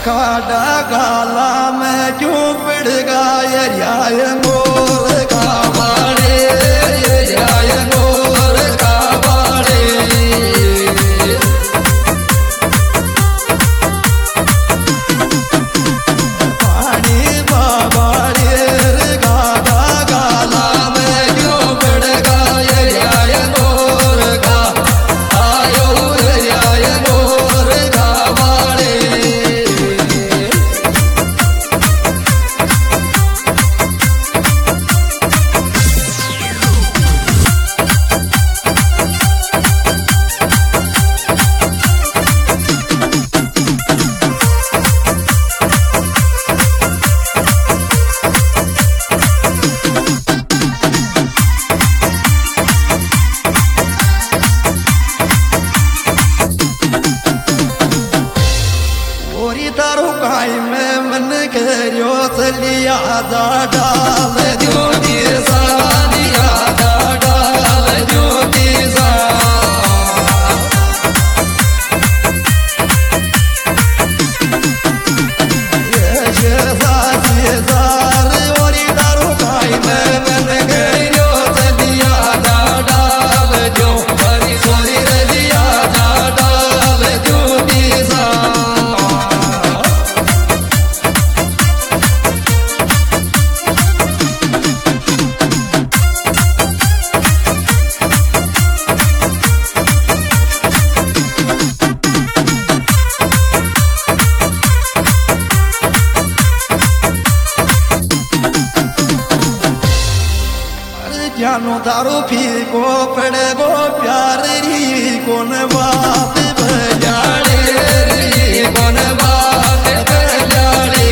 खाड़ा गाला में क्यों पिड़ गया मोर कावाड़े मोर कावाड़े पानी बाबाड़े गाड़ा गाला में क्यों पिड़ गया मोर का आयो मोर कावाड़े तारो काई में मन करियो चलिया डाल ज्योति सालिया डाल ज्योति सा ये सासी सार ओरी तारो काई में मन करियो चलिया डाल जो हरी सोरी रलिया डाल ज्योति सा जानो तारो फिर को पड़े गो प्यार री कौन बात बजाड़े री कौन बात बजाड़े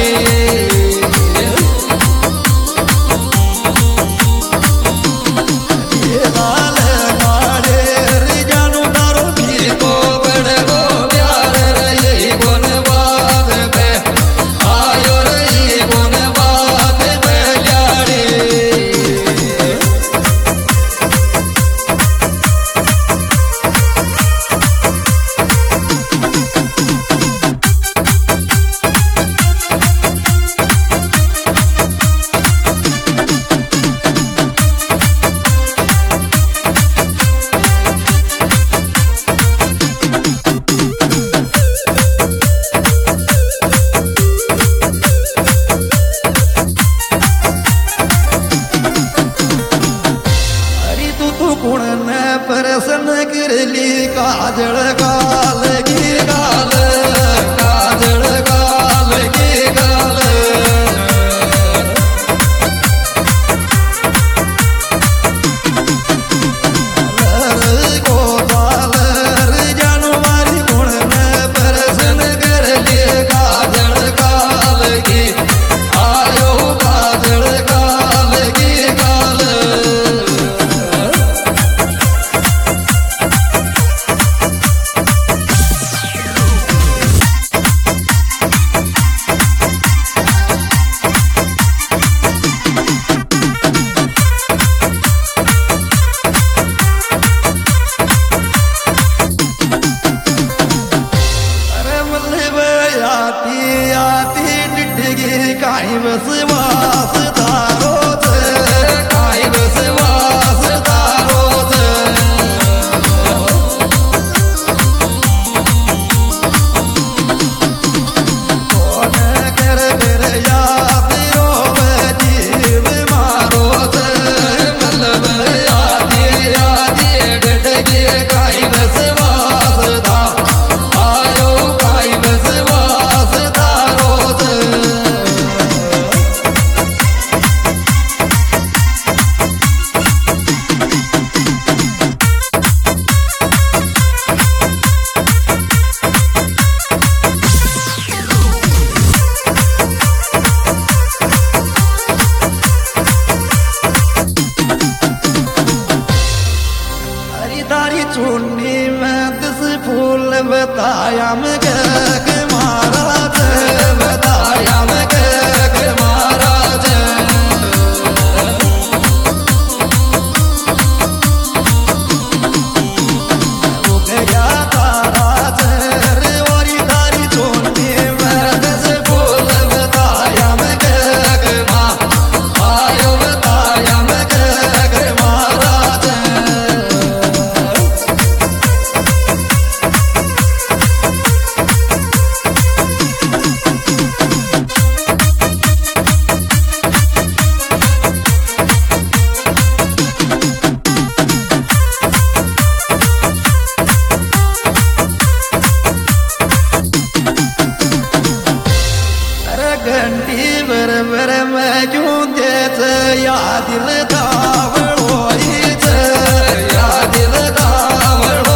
ये लाल गाड़े रे जानो तारो फिर को पड़े गो प्यार री कौन बात पे आयो री कौन बात बजाड़े प्रसन्न करली काजल गाल की गाल काजल गाल की गाल को दाल जानवारी गुण में प्रसन्न करली काजल गाल की आयो काजल गाल की गाल काई बसवास तारो काई बसवास तारो कौन कर फिर याद रोव जीव मारो मतलब यादी डटके काई बसवास था आयो काई बसवास तारो चुन्नी में दिस फूल बताया मैं के महाराज बताया मैं के महाराज वो गया तारा रे वारी तारी चुन्नी में दिस मेरे मैं क्यों देते या दिल दावड़ो या दिल दावड़ो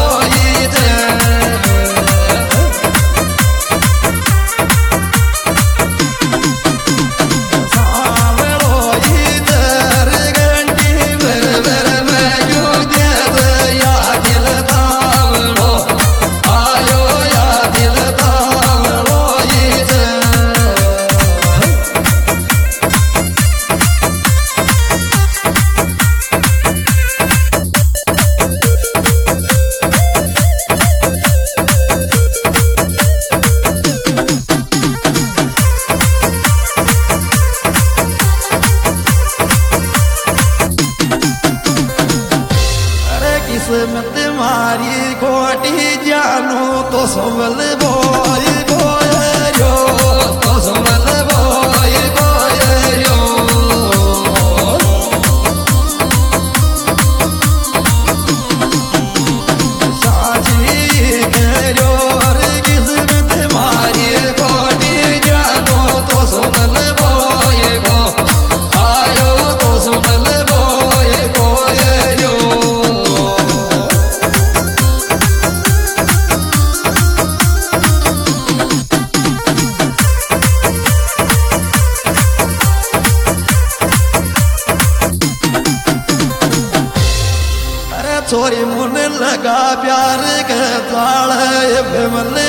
किस्मत मारी खोटी जानू तो संभल बोय गोयो तो संभल बोय गोयो साची करो और किस्मत मारी खोटी जानू तो संभल बोय गो आयो तो संभल बोय गोयो छोरी मुन लगा प्यार के ताल मन